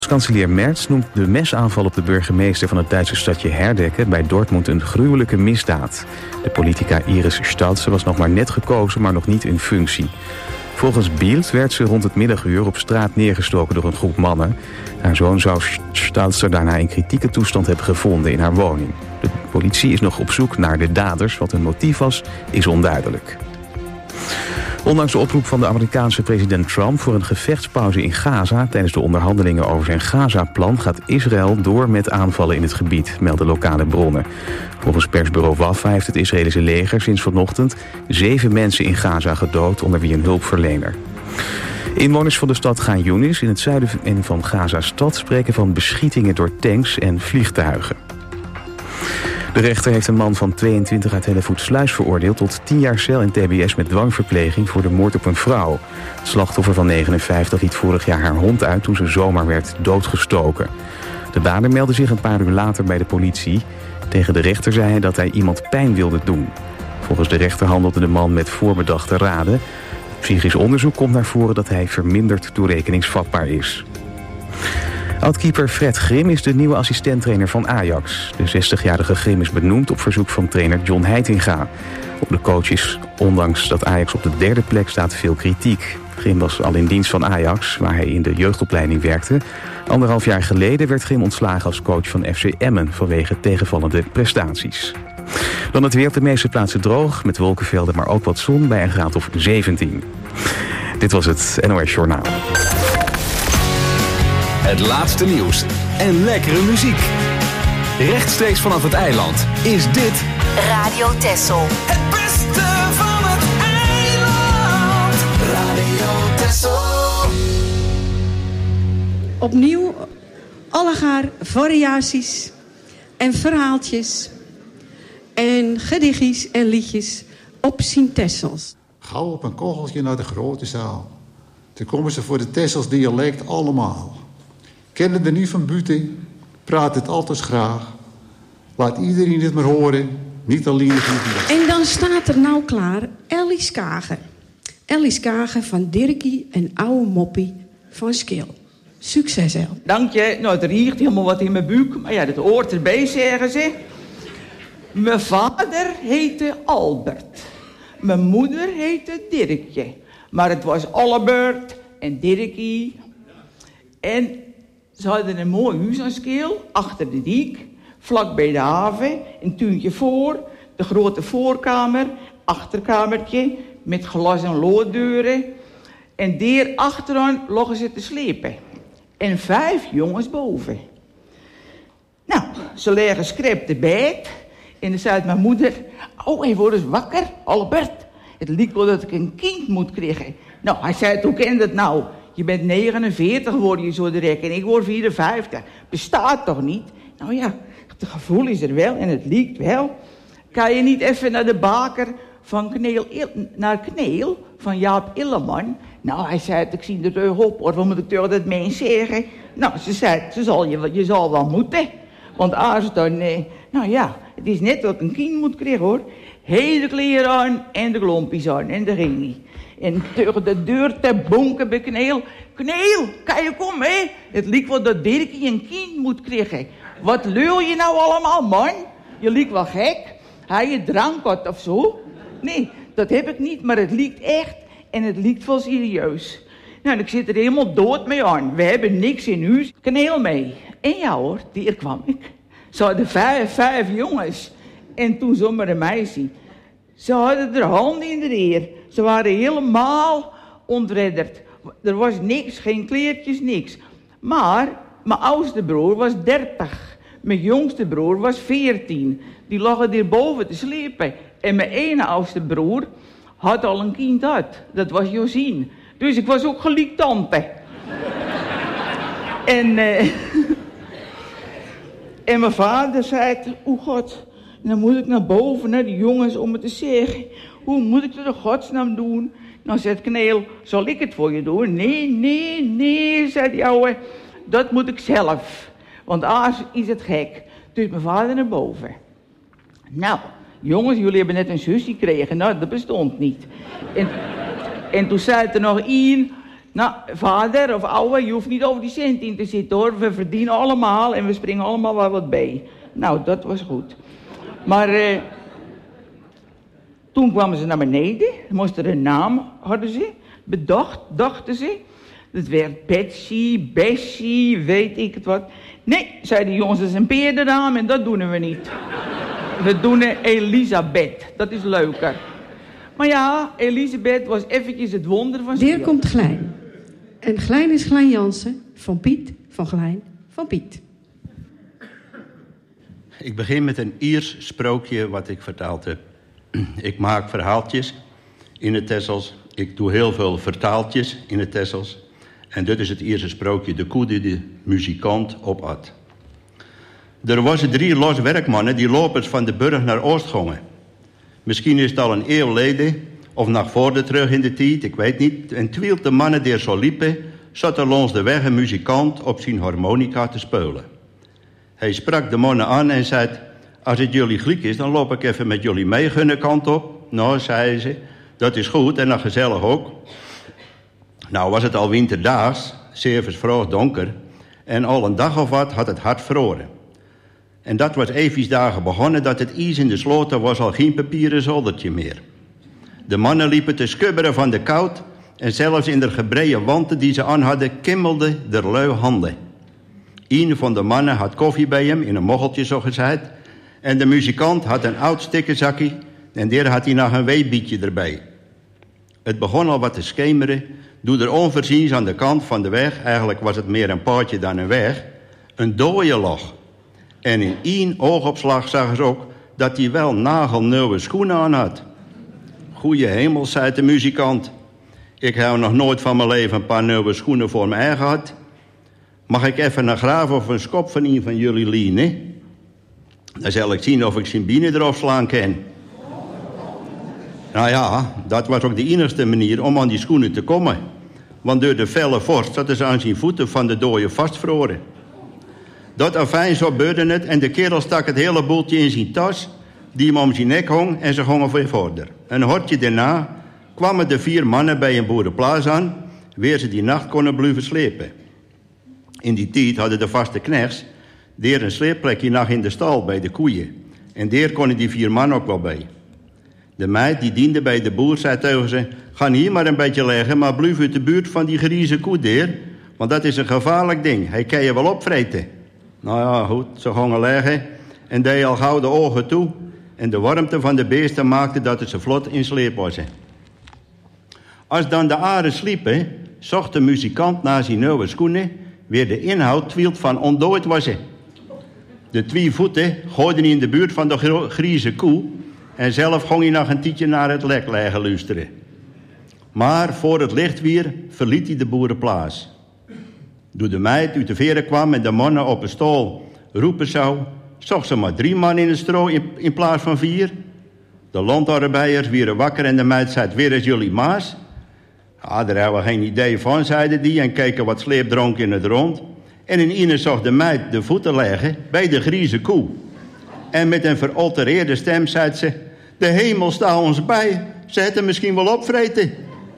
Kanselier Merz noemt de mesaanval op de burgemeester van het Duitse stadje Herdecke bij Dortmund een gruwelijke misdaad. De politica Iris Stalze was nog maar net gekozen, maar nog niet in functie. Volgens Bild werd ze rond het middaguur op straat neergestoken door een groep mannen. Haar zoon zou Stalze daarna in kritieke toestand hebben gevonden in haar woning. De politie is nog op zoek naar de daders. Wat hun motief was, is onduidelijk. Ondanks de oproep van de Amerikaanse president Trump voor een gevechtspauze in Gaza tijdens de onderhandelingen over zijn Gaza-plan gaat Israël door met aanvallen in het gebied, melden lokale bronnen. Volgens persbureau Wafa heeft het Israëlische leger sinds vanochtend 7 mensen in Gaza gedood, onder wie een hulpverlener. Inwoners van de stad Gaan Yunis in het zuiden van Gaza-stad spreken van beschietingen door tanks en vliegtuigen. De rechter heeft een man van 22 uit Hellevoetsluis veroordeeld tot 10 jaar cel en tbs met dwangverpleging voor de moord op een vrouw. Het slachtoffer van 59 liet vorig jaar haar hond uit toen ze zomaar werd doodgestoken. De dader meldde zich een paar uur later bij de politie. Tegen de rechter zei hij dat hij iemand pijn wilde doen. Volgens de rechter handelde de man met voorbedachte raden. Psychisch onderzoek komt naar voren dat hij verminderd toerekeningsvatbaar is. Oudkeeper Fred Grim is de nieuwe assistenttrainer van Ajax. De 60-jarige Grim is benoemd op verzoek van trainer John Heitinga. Op de coach is, ondanks dat Ajax op de 3e plek staat, veel kritiek. Grim was al in dienst van Ajax, waar hij in de jeugdopleiding werkte. 1,5 jaar geleden werd Grim ontslagen als coach van FC Emmen vanwege tegenvallende prestaties. Dan het weer op de meeste plaatsen droog, met wolkenvelden, maar ook wat zon bij een graad of 17. Dit was het NOS Journaal. Het laatste nieuws en lekkere muziek. Rechtstreeks vanaf het eiland is dit Radio Texel. Het beste van het eiland. Radio Texel. Opnieuw allegaar variaties en verhaaltjes en gedichtjes en liedjes op Sint Tessels. Gauw op een kogeltje naar de grote zaal. Toen komen ze voor de Tessels dialect allemaal. Kennen er niet van buiten, praat het altijd graag. Laat iedereen het maar horen, niet alleen de En dan staat er nou klaar Ellie Skagen. Ellie Skagen van Dirkie en oude moppie van Skil. Succes, El. Dank je. Nou, er riekt helemaal wat in mijn buik. Maar ja, dat hoort erbij, zeggen ze. Mijn vader heette Albert. Mijn moeder heette Dirkje. Maar het was Albert en Dirkie. En ze hadden een mooi huis aan Skil, achter de diek, vlak bij de haven, een tuintje voor, de grote voorkamer, achterkamertje met glas- en looddeuren. En daar achteraan lagen ze te slepen. En 5 jongens boven. Nou, ze leggen scrap te bed. En dan zei mijn moeder, oh, hij wordt eens wakker, Albert. Het lijkt wel dat ik een kind moet krijgen. Nou, hij zei, hoe ken dat nou? Je bent 49 geworden, je zo direct. En ik word 54. Bestaat toch niet? Nou ja, het gevoel is er wel en het lijkt wel. Kan je niet even naar de baker van Kneel, van Jaap Illeman? Nou, hij zei, ik zie er terug op, hoor. Wat moet ik tegen dat mens zeggen? Nou, ze zei, je zal wel moeten. Want als dan, nou ja, het is net dat ik een kind moet krijgen, hoor. Hele kleren aan en de klompjes aan en de ging niet. En tegen de deur te bonken bij Kneel. Kneel, kan je komen, hè? Het lijkt wel dat Dirkie een kind moet krijgen. Wat leul je nou allemaal, man? Je lijkt wel gek. Hij je drank had of zo? Nee, dat heb ik niet, maar het lijkt echt. En het lijkt wel serieus. Nou, ik zit er helemaal dood mee aan. We hebben niks in huis. Kneel mee. En ja hoor, hier kwam ik. Ze hadden 5 jongens. En toen zomaar een meisje. Ze hadden haar handen in de eer. Ze waren helemaal ontredderd. Er was niks, geen kleertjes, niks. Maar mijn oudste broer was 30. Mijn jongste broer was 14. Die lagen hier boven te slepen. En mijn ene oudste broer had al een kind uit. Dat was Josien. Dus ik was ook gelijk tante. En mijn vader zei, oh God, dan moet ik naar boven, naar die jongens, om het te zeggen. Hoe moet ik dat in godsnaam doen? Nou, zegt Kneel, zal ik het voor je doen? Nee, zei die ouwe, dat moet ik zelf. Want anders is het gek. Dus mijn vader naar boven. Nou, jongens, jullie hebben net een zusje gekregen. Nou, dat bestond niet. En toen zei er nog één, Nou, vader of ouwe, je hoeft niet over die cent in te zitten hoor. We verdienen allemaal en we springen allemaal wel wat bij. Nou, dat was goed. Maar toen kwamen ze naar beneden. Moesten een naam, hadden ze bedacht, dachten ze. Dat werd Betsy, Bessie, weet ik het wat. Nee, zeiden de jongens, dat is een peerdernaam en dat doen we niet. We doen Elisabeth, dat is leuker. Maar ja, Elisabeth was eventjes het wonder van Weer komt Glijn. En Glijn is Glijn Jansen, van Piet, van Glijn, van Piet. Ik begin met een Iers sprookje wat ik vertaald heb. Ik maak verhaaltjes in het Texels. Ik doe heel veel vertaaltjes in het Texels. En dit is het Ierse sprookje, de koe die de muzikant opat. Er waren 3 los werkmannen die lopers van de burg naar Oost gingen. Misschien is het al een eeuw geleden, of nog voor terug in de tijd, ik weet niet. En terwijl de mannen die zo liepen, zat er langs de weg een muzikant op zijn harmonica te spelen. Hij sprak de mannen aan en zei, als het jullie gelijk is, dan loop ik even met jullie mee gunne kant op. Nou, zeiden ze, dat is goed en dan gezellig ook. Nou was het al winterdaags, zeer vroeg donker, en al een dag of wat had het hard vroren. En dat was even dagen begonnen dat het ijs in de sloten was al geen papieren zoldertje meer. De mannen liepen te skubberen van de koud en zelfs in de gebreide wanten die ze aan hadden kimmelden de lui handen. Een van de mannen had koffie bij hem, in een moggeltje zo gezegd, en de muzikant had een oud stikkerzakje en daar had hij nog een weebietje erbij. Het begon al wat te schemeren, toen er onvoorziens aan de kant van de weg, eigenlijk was het meer een paadje dan een weg, een dooie lag. En in 1 oogopslag zagen ze ook dat hij wel nagelnieuwe schoenen aan had. Goeie hemel, zei de muzikant. Ik heb nog nooit van mijn leven een paar nieuwe schoenen voor me eigen gehad. Mag ik even een graaf of een schop van een van jullie lienen? Dan zal ik zien of ik zijn bienen erop slaan kan. Nou ja, dat was ook de enigste manier om aan die schoenen te komen. Want door de felle vorst zaten ze aan zijn voeten van de dooie vastvroren. Dat afijn zo beurde het en de kerel stak het hele boeltje in zijn tas, die hem om zijn nek hong en ze gingen weer verder. Een hortje daarna kwamen de 4 mannen bij een boerenplaats aan, waar ze die nacht konden blijven slepen. In die tijd hadden de vaste knechts daar een sleepplekje nog in de stal bij de koeien. En daar konden die 4 mannen ook wel bij. De meid die diende bij de boer zei tegen ze, ga hier maar een beetje leggen, maar blijf uit de buurt van die grieze koe daar, want dat is een gevaarlijk ding. Hij kan je wel opvreten. Nou ja, goed, ze gingen leggen en deed al gauw de ogen toe. En de warmte van de beesten maakte dat het ze vlot in sleep was. Als dan de aren sliepen, zocht de muzikant naar zijn nieuwe schoenen, weer de inhoud twielt van ontdooid was. De 2 voeten gooiden in de buurt van de grieze koe en zelf ging hij nog een tietje naar het lek liggen luisteren. Maar voor het licht weer verliet hij de boerenplaats. Toen de meid uit de veren kwam en de mannen op een stoel roepen zou, zocht ze maar 3 man in het stro in plaats van 4. De landarbeiders werden wakker en de meid zei, weer is jullie maas? Ja, daar hebben we geen idee van, zeiden die en keken wat sleepdronk in het rond. En in ene zag de meid de voeten leggen bij de grieze koe. En met een veraltereerde stem zei ze, de hemel staat ons bij, ze het hem misschien wel opvreten.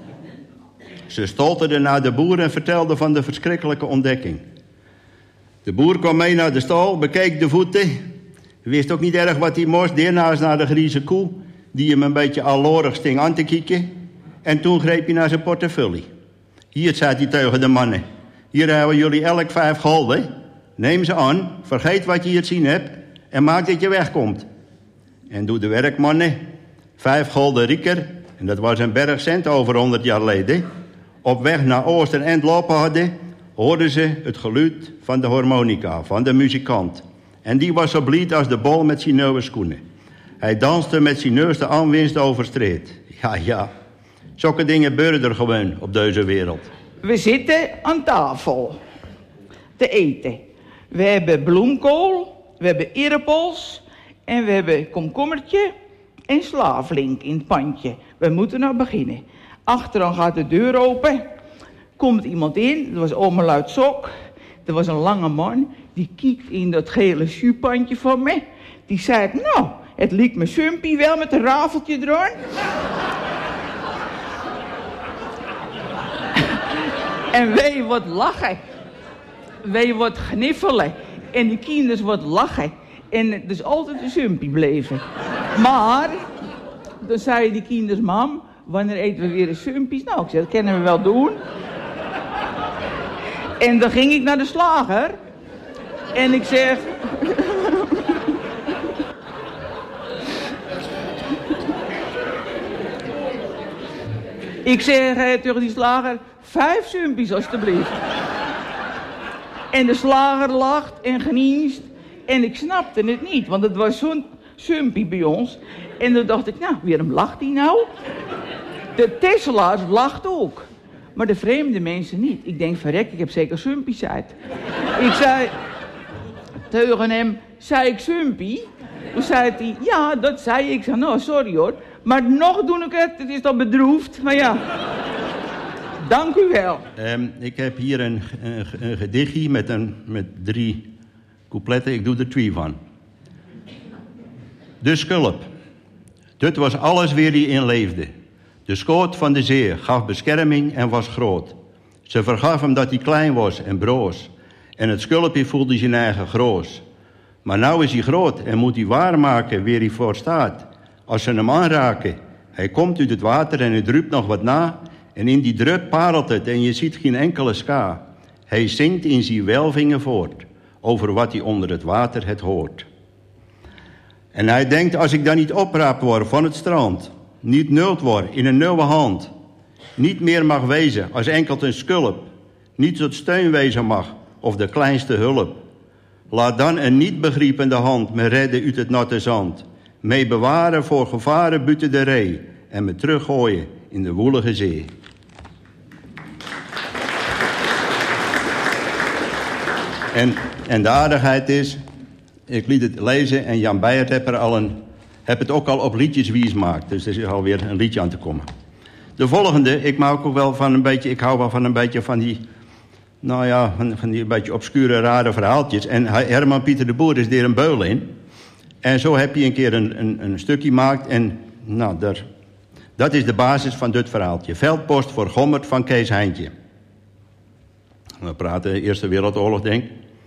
Ze stolterde naar de boer en vertelde van de verschrikkelijke ontdekking. De boer kwam mee naar de stal, bekeek de voeten. Wist ook niet erg wat hij moest. Daarnaast naar de grieze koe, die hem een beetje allorig sting aan te kijken. En toen greep hij naar zijn portefeuille. Hier, zei hij tegen de mannen. Hier hebben jullie elk 5 gulden. Neem ze aan, vergeet wat je hier zien hebt en maak dat je wegkomt. En doe de werkmannen 5 gulden rieker, en dat was een berg cent over 100 jaar geleden, op weg naar Oosterend lopen hadden, hoorden ze het geluid van de harmonica, van de muzikant. En die was zo blij als de bol met zijn nieuwe schoenen. Hij danste met zijn neuste aanwinst over street. Ja, zulke dingen gebeuren er gewoon op deze wereld. We zitten aan tafel te eten. We hebben bloemkool, we hebben eerpels en we hebben komkommertje en slaaflink in het pandje. We moeten nou beginnen. Achteraan gaat de deur open. Komt iemand in, dat was oma Luid Sok. Er was een lange man, die kijkt in dat gele jupandje van me. Die zei, nou, het liep me sumpie wel met een rafeltje eraan. En wij wat lachen. Wij wat gniffelen. En de kinders wat lachen. En het is altijd een sumpie bleven. Maar, dan zei die kinders, mam, wanneer eten we weer een sumpies? Nou, ik zei, dat kunnen we wel doen. En dan ging ik naar de slager. En ik zeg... ik zeg tegen die slager, 5 sumpies alstublieft. En de slager lacht en geniest. En ik snapte het niet, want het was zo'n sumpie bij ons. En dan dacht ik, nou, waarom lacht hij nou? De Tesselaars lachten ook. Maar de vreemde mensen niet. Ik denk, verrek, ik heb zeker sumpies uit. Ik zei tegen hem, zei ik sumpie? Toen zei hij, ja, dat zei ik. Ik zei, nou, sorry hoor. Maar nog doe ik het is dan bedroefd. Maar ja, dank u wel. Ik heb hier een gedichtje met 3 coupletten. Ik doe er 2 van. De schulp. Dit was alles weer die in leefde. De schoot van de zee gaf bescherming en was groot. Ze vergaf hem dat hij klein was en broos. En het schulpje voelde zijn eigen groos. Maar nou is hij groot en moet hij waarmaken waar hij voor staat. Als ze hem aanraken, hij komt uit het water en het drupt nog wat na. En in die drup parelt het en je ziet geen enkele ska. Hij zingt in zijn welvingen voort, over wat hij onder het water het hoort. En hij denkt, als ik dan niet opraapt word van het strand, niet nult word in een nieuwe hand, niet meer mag wezen als enkel een schulp, niet tot steun wezen mag of de kleinste hulp. Laat dan een niet begriepende hand me redden uit het natte zand, mee bewaren voor gevaren buiten de ree en me teruggooien in de woelige zee. En de aardigheid is, ik liet het lezen en Jan Beijert heb het ook al op liedjes wiesmaakt. Dus er is alweer een liedje aan te komen. De volgende, ik hou wel van een beetje van die, nou ja, van die een beetje obscure, rare verhaaltjes. En Herman Pieter de Boer is er een beul in. En zo heb je een keer een stukje gemaakt en nou, dat is de basis van dit verhaaltje. Veldpost voor Gommert van Kees Heintje. We praten Eerste Wereldoorlog, denk ik.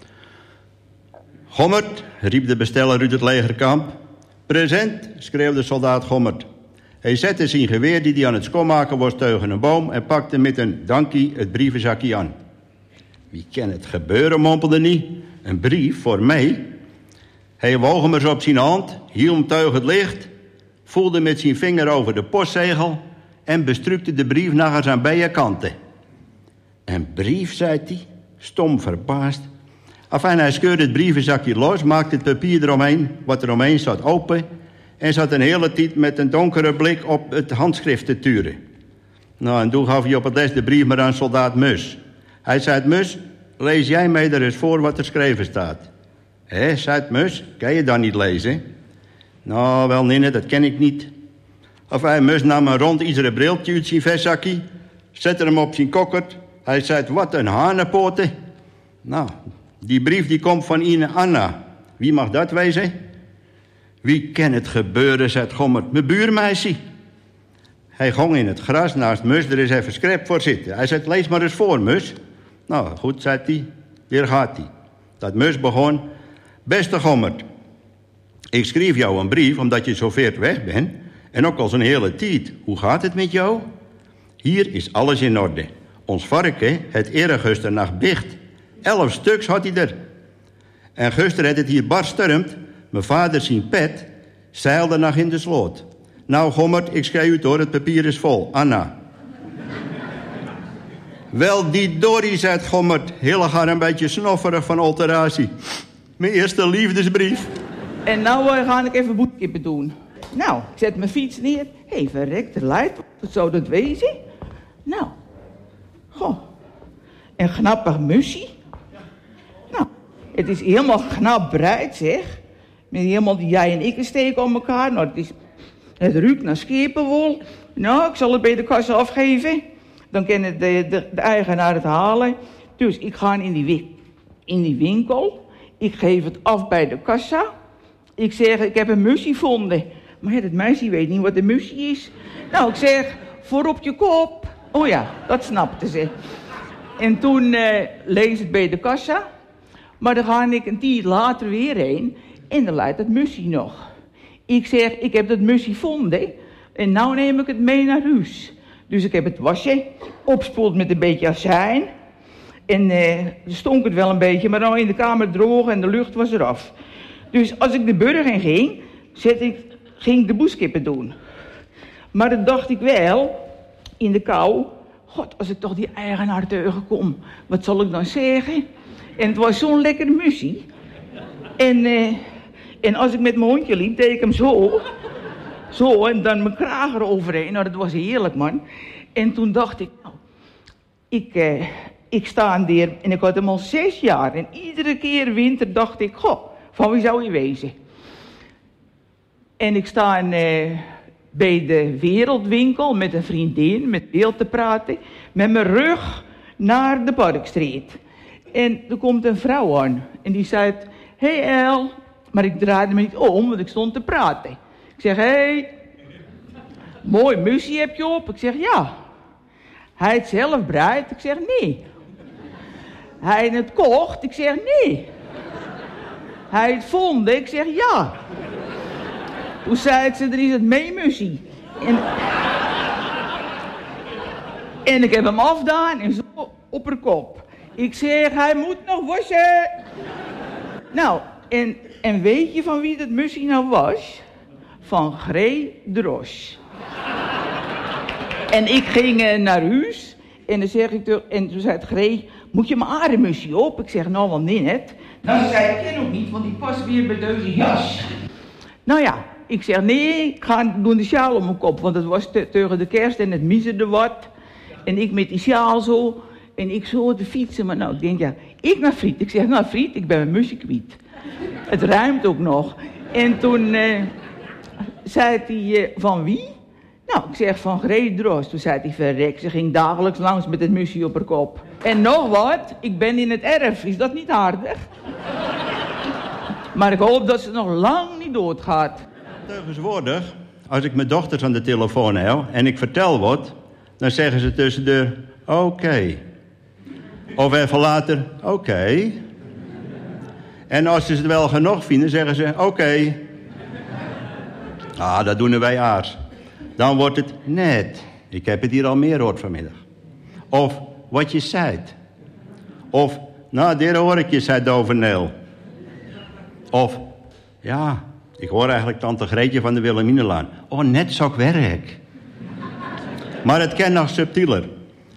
Gommert, riep de besteller uit het legerkamp. Present, schreeuwde soldaat Gommert. Hij zette zijn geweer die hij aan het schoonmaken was tegen een boom en pakte met een dankie het brievenzakje aan. Wie kan het gebeuren, mompelde niet. Een brief voor mij? Hij woog hem eens op zijn hand, hield hem tegen het licht, voelde met zijn vinger over de postzegel en bestrukte de brief nog eens aan beide kanten. Een brief, zei hij, stom verbaasd. Enfin, hij scheurde het brievenzakje los, maakte het papier eromheen, wat er omheen zat, open en zat een hele tijd met een donkere blik op het handschrift te turen. Nou, en toen gaf hij op het les de brief maar aan soldaat Mus. Hij zei, Mus, lees jij mij er eens voor wat er geschreven staat. Hé, zei Mus, kan je dat niet lezen? Nou, wel nee, dat ken ik niet. Enfin, Mus nam een rond iedere briltje uit zijn vestzakje, zette hem op zijn kokkert. Hij zei, wat een hanenpoten. Nou, die brief die komt van Ine Anna. Wie mag dat wezen? Wie kan het gebeuren, zei Gommert. Mijn buurmeisje. Hij gong in het gras naast Mus er eens even schrap voor zitten. Hij zei, lees maar eens voor, Mus. Nou, goed, zei hij. Weer gaat hij. Dat Mus begon. Beste Gommert, ik schreef jou een brief omdat je zo ver weg bent. En ook al zo'n hele tijd. Hoe gaat het met jou? Hier is alles in orde. Ons varken, het eergisteren nacht bicht. 11 stuks had hij er. En gisteren had het hier barsturmd. Mijn vader zijn pet zeilde nog in de sloot. Nou, Gommert, ik schrijf u door, het papier is vol. Anna. Wel, die Dorrie, zei Gommert, heel haar een beetje snofferig van alteratie. Mijn eerste liefdesbrief. En nou ga ik even boetkippen doen. Nou, ik zet mijn fiets neer. Hé, verrek, de lijp, wat zou dat wezen? Nou, goh, een knappig musje. Nou, het is helemaal knap breed, zeg. Met helemaal die jij en ik steken om elkaar. Nou, het ruikt naar schepenwol. Nou, ik zal het bij de kassa afgeven. Dan kan de eigenaar het halen. Dus ik ga in die winkel. Ik geef het af bij de kassa. Ik zeg, ik heb een musje gevonden. Maar ja, dat meisje weet niet wat een musje is. Nou, ik zeg, voor op je kop. Oh ja, dat snapte ze. En toen lees ik bij de kassa. Maar dan ga ik een tijd later weer heen. En dan leidt het mussie nog. Ik zeg, ik heb dat mussie gevonden. En nou neem ik het mee naar huis. Dus ik heb het wasje opspoeld met een beetje azijn. En stonk het wel een beetje, maar nou in de kamer droog en de lucht was eraf. Dus als ik de burger in ging, ging ik de boeskippen doen. Maar dan dacht ik wel, in de kou... God, als ik toch die eigenaar tegenkom, wat zal ik dan zeggen? En het was zo'n lekkere muzie. En als ik met mijn hondje liep, deed ik hem zo. Zo, en dan mijn kraag eroverheen. Nou, dat was heerlijk, man. En toen dacht ik, nou, ik sta aan der en ik had hem al 6 jaar. En iedere keer winter dacht ik, goh, van wie zou hij wezen? En ik sta bij de Wereldwinkel met een vriendin, met beeld te praten, met mijn rug naar de Parkstreet. En er komt een vrouw aan en die zei, hey El, maar ik draaide me niet om, want ik stond te praten. Ik zeg, hey, mooi muzie heb je op? Ik zeg, ja. Hij het zelf breidt? Ik zeg, nee. Hij het kocht? Ik zeg, nee. Hij het vond? Ik zeg, ja. Toen zei ze, er is het meemuzie. En ik heb hem afgedaan en zo op haar kop. Ik zeg, hij moet nog wassen. Nou, en weet je van wie dat muzie nou was? Van Gree Dros. En ik ging naar huis en dan zeg ik en toen zei het Gree, moet je mijn aardemuzie op? Ik zeg, nou wel nee net. Nou, ze zei, ik ken ook niet, want die past weer bij deze jas. Nou ja, ik zeg, nee, ik ga doen de sjaal om mijn kop, want het was tegen de kerst en het miezerde wat. En ik met die sjaal zo, en ik zo te fietsen, maar nou, ik denk, ja, ik naar Friet. Ik zeg, nou Friet, ik ben mijn muzie kwijt. Het ruimt ook nog. En toen zei hij, van wie? Nou, ik zeg, van Gree Dros. Toen zei hij, verrek, ze ging dagelijks langs met het muzie op haar kop. En nog wat, ik ben in het erf, is dat niet aardig? Maar ik hoop dat ze nog lang niet doodgaat. Tegenwoordig, als ik mijn dochters aan de telefoon hou en ik vertel wat, dan zeggen ze tussendoor, oké. Of even later, oké. En als ze het wel genoeg vinden, zeggen ze, oké. Ah, dat doen wij aars. Dan wordt het net. Ik heb het hier al meer gehoord vanmiddag. Of wat je zei. Of, nou, dit hoor ik je, zei Doverneel. Of, ja, ik hoor eigenlijk tante Greetje van de Wilhelminalaan. Oh, net zo werk. Maar het kan nog subtieler.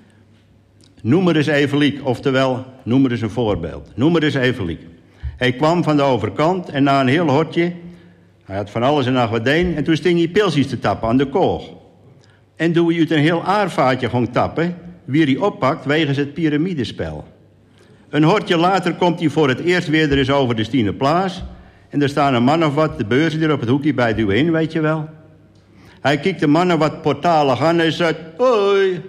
Noem maar eens Eveliek, oftewel, noem maar eens een voorbeeld. Noem maar eens Eveliek. Hij kwam van de overkant en na een heel hotje, hij had van alles en nog wat een, en toen sting hij pilsjes te tappen aan de koog. En toen hij uit een heel aarvaatje ging tappen, wie hij oppakt wegens het piramidespel. Een hortje later komt hij voor het eerst weer er eens over de Stienerplaats. En er staan een man of wat, de beurzen er op het hoekje bij de in, weet je wel. Hij kijkt de mannen wat portalig aan en zegt, hoi.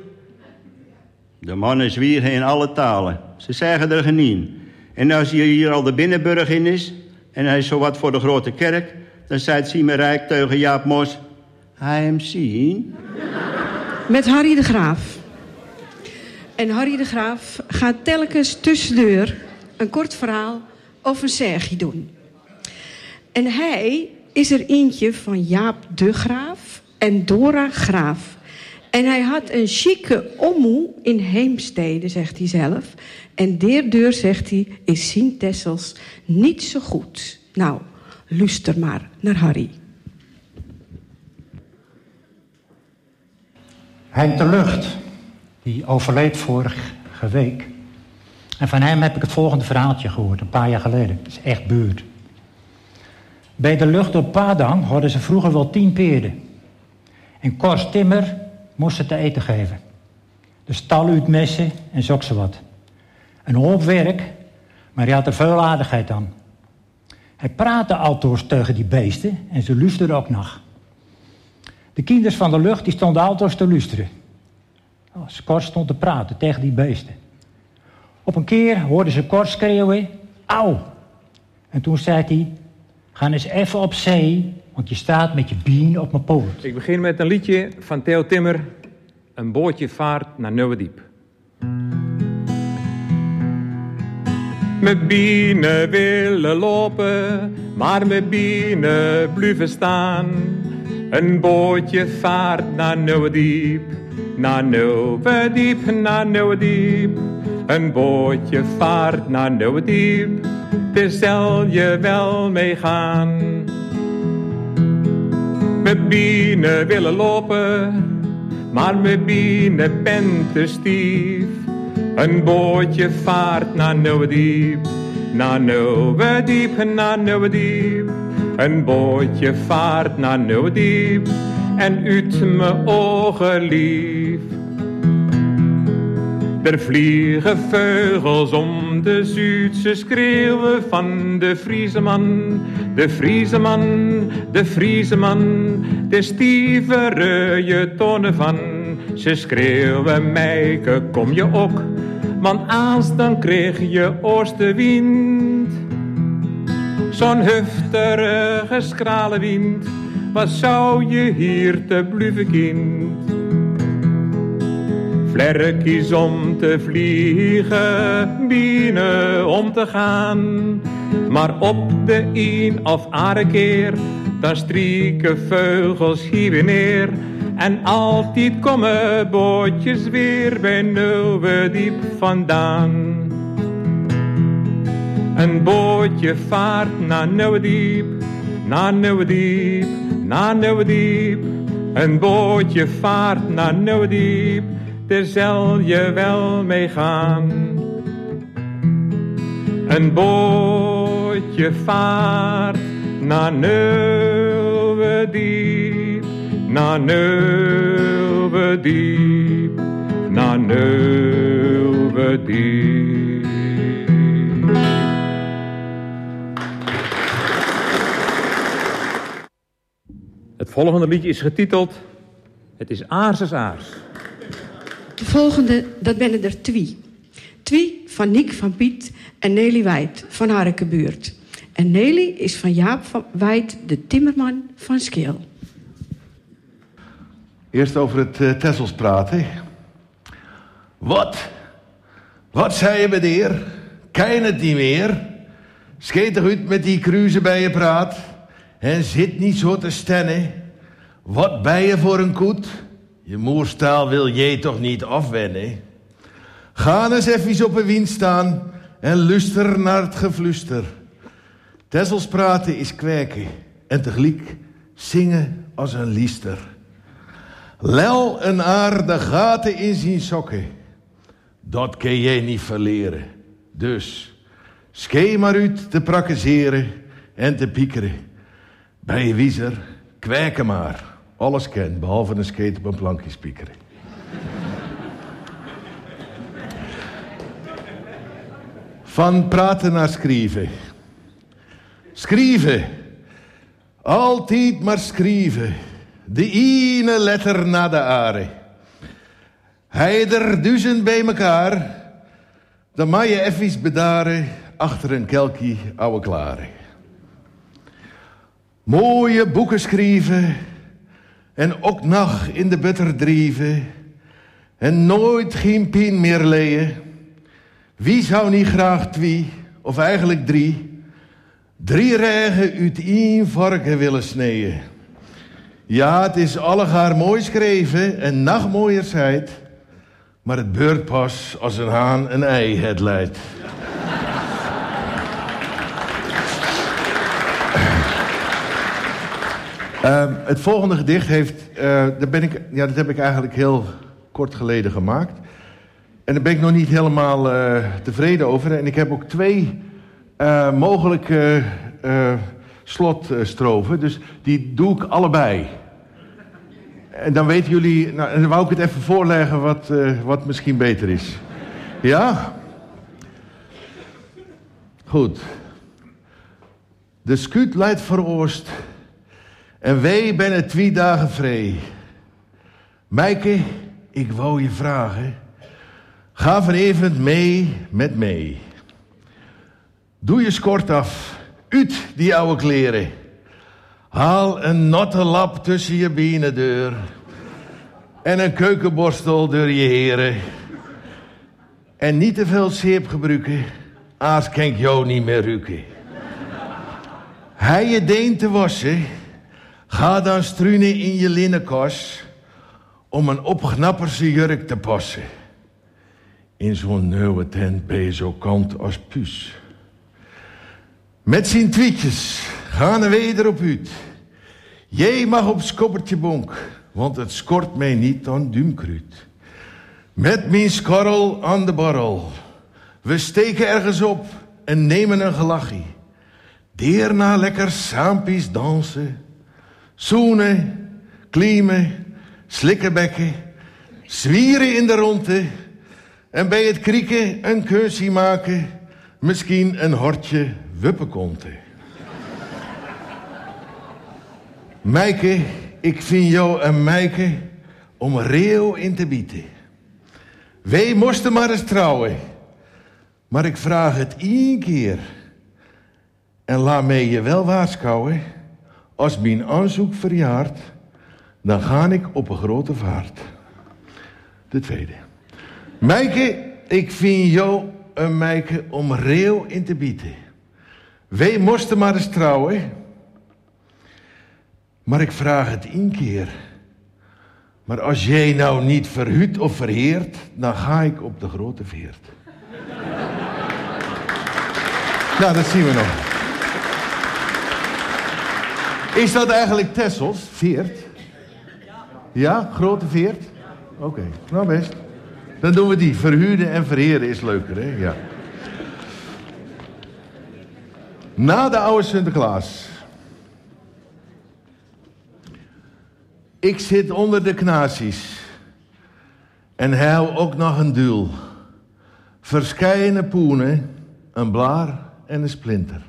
De mannen zwieren in alle talen. Ze zeggen er geen. En als hij hier al de Binnenburg in is, en hij is zo wat voor de grote kerk, dan zei Siemerijk tegen Jaap Mos, hij hem zien. Met Harry de Graaf. En Harry de Graaf gaat telkens tussendoor een kort verhaal of een zegje doen. En hij is er eentje van Jaap de Graaf en Dora Graaf. En hij had een chique ommoe in Heemstede, zegt hij zelf. En deerdeur, zegt hij, is Sien Tessels niet zo goed. Nou, luister maar naar Harry. Henk de Lucht, die overleed vorige week. En van hem heb ik het volgende verhaaltje gehoord, een paar jaar geleden. Dat is echt beurt. Bij de Lucht op Padang hadden ze vroeger wel 10 peerden. En Kors Timmer moest ze te eten geven. De stal uitmessen en zok ze wat. Een hoop werk, maar hij had er veel aardigheid aan. Hij praatte altoos tegen die beesten en ze luisterden ook nog. De kinders van de Lucht die stonden altoos te luisteren. Kors stond te praten tegen die beesten. Op een keer hoorden ze Kors schreeuwen, auw. En toen zei hij, ga eens even op zee, want je staat met je bien op mijn poot. Ik begin met een liedje van Theo Timmer, Een bootje vaart naar Nieuwediep. Mijn bienen willen lopen, maar mijn bienen blijven staan. Een bootje vaart naar Nieuwediep, naar Nieuwediep, naar Nieuwediep. Een bootje vaart naar Nieuwediep, daar zal je wel mee gaan. Mijn bienen willen lopen, maar mijn bienen bent te stief. Een bootje vaart naar Nieuwediep, naar Nieuwediep, naar Nieuwediep. Een bootje vaart naar Nieuwediep en uit mijn ogen lief. Er vliegen vogels om de Zuid, schreeuwen van de Friese man, de Friese man, de Friese man. De stievere je tonen van, ze schreeuwen meike, kom je ook, want aans dan kreeg je oostenwind. Zo'n heftige schrale wind, wat zou je hier te blijven kind? Vlerkies om te vliegen, bienen om te gaan. Maar op de een of andere keer, dan strieken vogels hier weer neer. En altijd komen bootjes weer bij Nieuwediep vandaan. Een bootje vaart naar Nieuwediep, naar Nieuwediep, naar Nieuwediep. Een bootje vaart naar Nieuwediep, daar zal je wel mee gaan. Een bootje vaart naar Nieuwediep, naar Nieuwediep, naar Nieuwediep. Het volgende liedje is getiteld Het is aars is aars. De volgende, dat ben er twee. Twee van Niek van Piet en Nelly Wijt van Harkenbuurt. En Nelly is van Jaap van Wijt, de timmerman van Skeel. Eerst over het Tessels praten. Wat? Wat zei je meneer? Ken het niet meer? Scheet eruit met die kruise bij je praat. En zit niet zo te stennen. Wat ben je voor een koet? Je moerstaal wil jij toch niet afwennen? Ga eens even op een wind staan en luister naar het gefluister. Tessels praten is kwijken en tegelijk zingen als een liester. Lel een aarde gaten in zijn sokken. Dat kun jij niet verleren. Dus, schee maar uit te prakkezeren en te piekeren. Bij je wiezer, kwijken maar. Alles kent, behalve een skate op een plankje spiekeren. Van praten naar schrijven. Schrijven. Altijd maar schrijven. De ene letter na de are. Hij er 1000 bij mekaar. Dan mag je even bedaren achter een kelkie ouwe klaren. Mooie boeken schrijven. En ook nog in de butter drieven. En nooit geen pijn meer leien. Wie zou niet graag 2, of eigenlijk 3... 3 regen uit 1 varken willen sneeën? Ja, het is allegaar mooi schreven en nog mooier zijt. Maar het beurt pas als een haan een ei het leidt. Het volgende gedicht heeft... dat heb ik eigenlijk heel kort geleden gemaakt. En daar ben ik nog niet helemaal tevreden over. En ik heb ook 2 mogelijke slotstrofen. Dus die doe ik allebei. En dan weten jullie... Nou, en dan wou ik het even voorleggen wat misschien beter is. Ja? Goed. De schuut leidt voor oost. En wij ben het 2 dagen vrij. Meike, ik wou je vragen. Ga vanavond mee met mij. Doe je skort af. Uit die oude kleren. Haal een natte lap tussen je bienendeur. En een keukenborstel door je heren. En niet te veel zeep gebruiken. Aars kan ik jou niet meer ruiken. Hij je deen te wassen, ga dan struinen in je linnenkast om een opknapperse jurk te passen. In zo'n nieuwe tent ben je zo kant als puus. Met zijn tweetjes gaan er weer op uit. Jij mag op skoppertje bonk, want het skort mij niet aan duimkruid. Met mijn skarrel aan de barrel. We steken ergens op en nemen een gelachie. Daarna lekker saampies dansen. Zoenen, klimmen, slikkenbekken. Zwieren in de ronde. En bij het krieken een keusje maken. Misschien een hortje wuppenkonten. Meike, ik vind jou een meike om reeuw in te bieden. Wij moesten maar eens trouwen. Maar ik vraag het één keer. En laat mij je wel waarschuwen. Als mijn aanzoek verjaart, dan ga ik op een grote vaart. De tweede. Meike, ik vind jou een meike om reeuw in te bieden. Wij moesten maar eens trouwen. Maar ik vraag het één keer. Maar als jij nou niet verhuut of verheert, dan ga ik op de grote veert. Nou, dat zien we nog. Is dat eigenlijk Texels? Veert? Ja, grote veert? Oké, nou best. Dan doen we die. Verhuren en verheren is leuker, hè? Ja. Na de oude Sinterklaas. Ik zit onder de knazies. En hou ook nog een duel. Verscheidene poenen, een blaar en een splinter.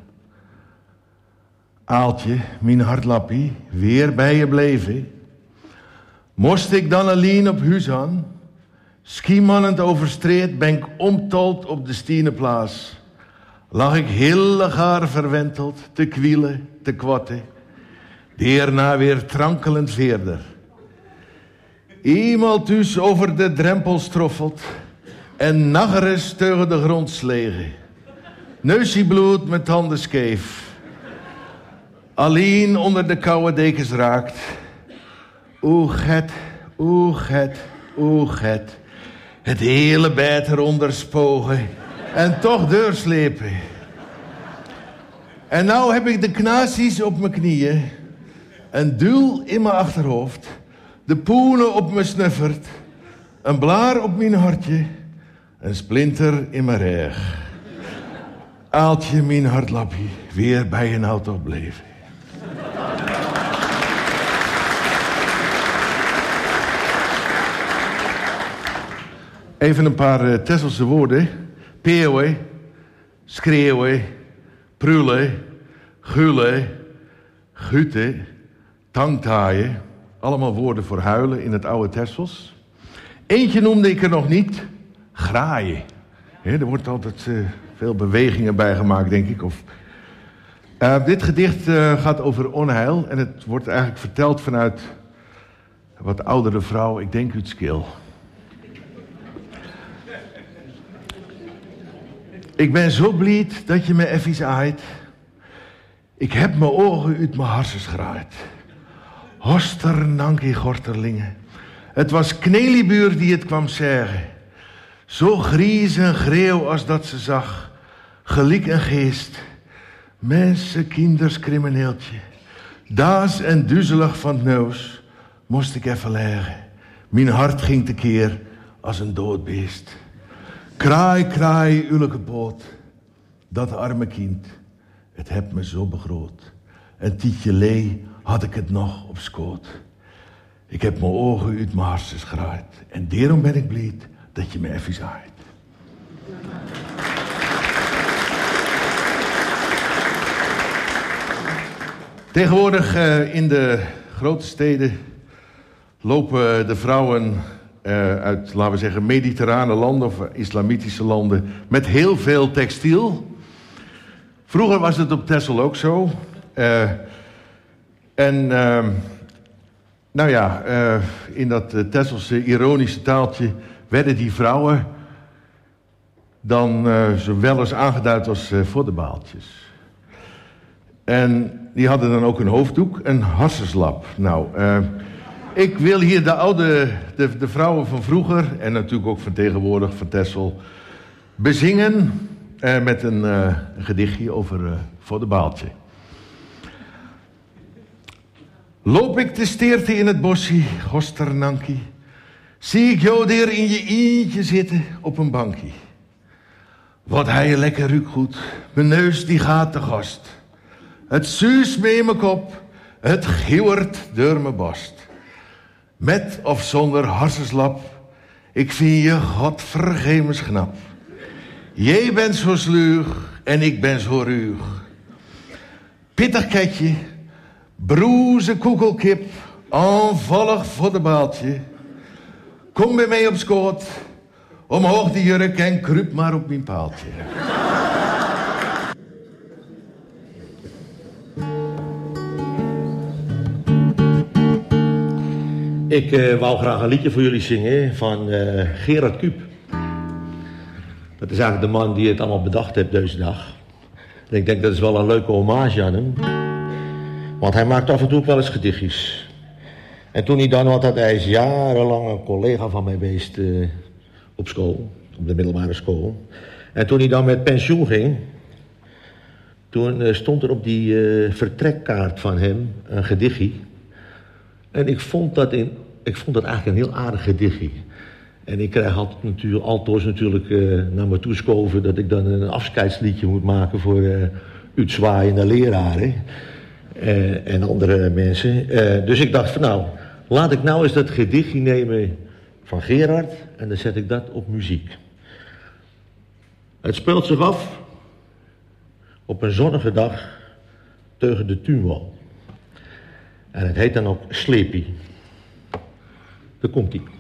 Aaltje, mijn hartlappie, weer bij je bleven. Moest ik dan alleen op huis aan? Skiemannend over street ben ik omtold op de Stieneplaats. Lag ik heel gaar verwenteld, te kwielen, te kwatten. Daarna weer trankelend verder. Iemand dus over de drempel stroffelt en nageres tegen de grond slegen. Neusie bloed met tanden scheef. Alleen onder de koude dekens raakt. Oeh, get, oeh, get, oeh, get. Het hele bed eronder spogen en toch deurslepen. En nou heb ik de knazies op mijn knieën, een duel in mijn achterhoofd, de poenen op mijn snuffert, een blaar op mijn hartje, een splinter in mijn reg. Aaltje, mijn hartlappie, weer bij je nou toch bleven. Even een paar Tesselse woorden. Peeuwen, schreeuwen, prullen, gullen, guten, tangtaaien. Allemaal woorden voor huilen in het oude Tessels. Eentje noemde ik er nog niet. Graaien. Er wordt altijd veel bewegingen bij gemaakt, denk ik. Dit gedicht gaat over onheil. En het wordt eigenlijk verteld vanuit een wat oudere vrouw. Ik denk uit Skil. Ik ben zo blij dat je me even aait. Ik heb mijn ogen uit mijn harses graaid. Hoster, nankie, gorterlingen. Het was Kneliebuur die het kwam zeggen. Zo gries en greeuw als dat ze zag. Gelijk een geest. Mensen, kinders, crimineeltje. Daas en duzelig van het neus. Moest ik even leggen. Mijn hart ging tekeer als een dood beest. Kraai, kraai, uwelijke poot. Dat arme kind, het heb me zo begroot. Een tietje lee had ik het nog op schoot. Ik heb mijn ogen uit mijn harses graaid. En daarom ben ik blij dat je me even zaait. Tegenwoordig in de grote steden lopen de vrouwen uit, laten we zeggen, mediterrane landen of islamitische landen met heel veel textiel. Vroeger was het op Texel ook zo. In dat Tesselse ironische taaltje werden die vrouwen dan zo wel eens aangeduid als voddenbaaltjes. En die hadden dan ook een hoofddoek en harseslap. Nou, ik wil hier de vrouwen van vroeger, en natuurlijk ook van tegenwoordig, van Texel, bezingen met een gedichtje over voddenbaaltje. Loop ik te steerte in het bosje, Gosternankie, zie ik jou daar in je eentje zitten op een bankje. Wat hij je lekker ruikt goed, mijn neus die gaat te gast. Het suus mee in mijn kop, het gieuwert door mijn borst. Met of zonder harseslap, ik vind je godvergemens knap. Jij bent zo sluw en ik ben zo ruug. Pittig ketje, broeze koekelkip, aanvallig voddenbaaltje. Kom bij mij op schoot, omhoog die jurk en kruip maar op mijn paaltje. Ik wou graag een liedje voor jullie zingen van Gerard Kuip. Dat is eigenlijk de man die het allemaal bedacht heeft deze dag. En ik denk dat is wel een leuke hommage aan hem. Want hij maakt af en toe ook wel eens gedichtjes. En toen hij dan, want hij is jarenlang een collega van mij geweest op school. Op de middelbare school. En toen hij dan met pensioen ging, toen stond er op die vertrekkaart van hem een gedichtje. En ik vond dat eigenlijk een heel aardig gedichtje. En ik krijg altijd natuurlijk naar me toe schoven dat ik dan een afscheidsliedje moet maken voor uitzwaaiende leraren en andere mensen. Dus ik dacht van nou, laat ik nou eens dat gedichtje nemen van Gerard en dan zet ik dat op muziek. Het speelt zich af op een zonnige dag tegen de tuinwal. En het heet dan ook Sleepy. Daar komt ie.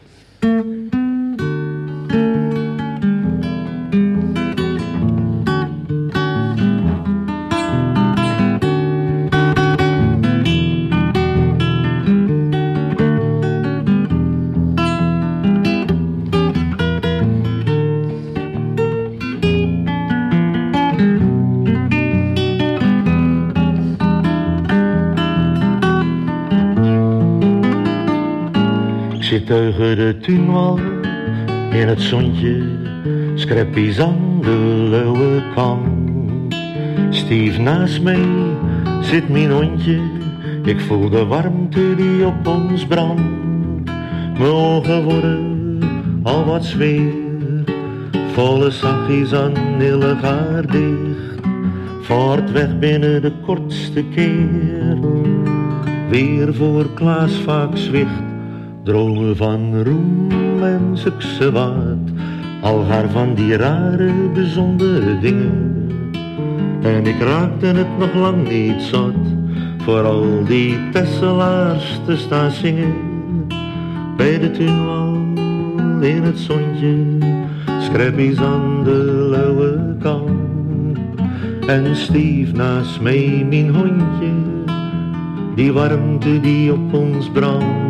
Tegen de tuinwal in het zonnetje, scrappies aan de luwe kant. Stief naast mij zit mijn hondje, ik voel de warmte die op ons brandt. Mijn ogen worden al wat zweer, volle zachtjes aan elkaar dicht. Vaart weg binnen de kortste keer, weer voor Klaas vaak zwicht. Dromen van roem en succewaard, al haar van die rare, bijzondere dingen. En ik raakte het nog lang niet zat, voor al die tesselaars te staan zingen. Bij de tuinwal in het zonnetje, scrappies aan de luwe kant. En Stief naast mij, mijn hondje, die warmte die op ons brandt.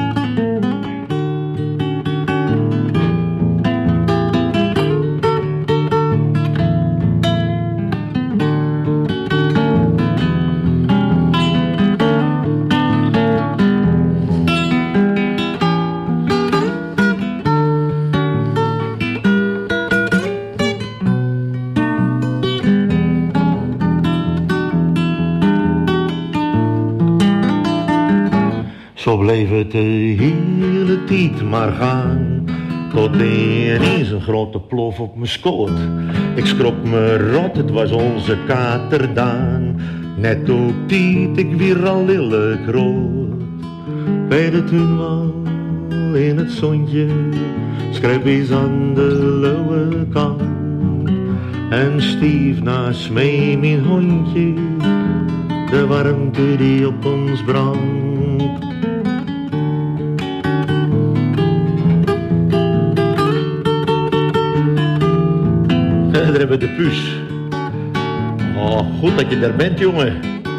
Zo bleef het de hele tijd maar gaan, tot ineens een grote plof op mijn schoot. Ik schrok me rot, het was onze kater Daan. Net op tijd, ik weer al lelijk rood. Bij de tuinwal in het zonnetje, scrappies aan de luwe kant. En Stief naast mij, mijn hondje, de warmte die op ons brandt. Daar hebben we de puus. Oh, goed dat je daar bent, jongen.